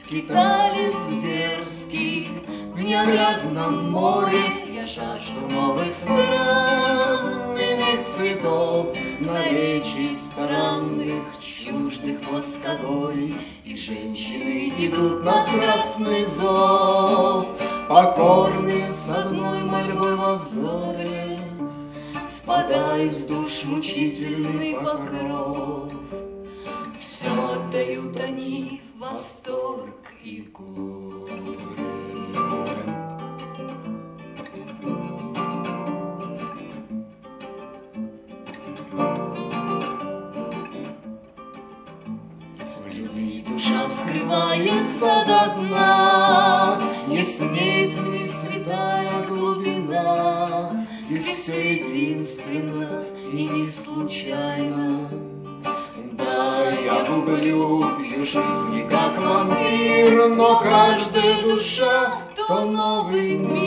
скиталец дерзкий, в неоглядном море я жажду новых стран, иных цветов, наречий странных, чуждых плоскогорий. И женщины идут на страстный зов, покорные с одной мольбой во взоре, спадая с душ мучительный покров. Все отдают они восторг и горе. В любви душа вскрывается до дна, не смеет в ней святая глубина, где все единственно и не случайно. Да, я гублю, пью жизни как вампир, но каждая душа — то новый мир.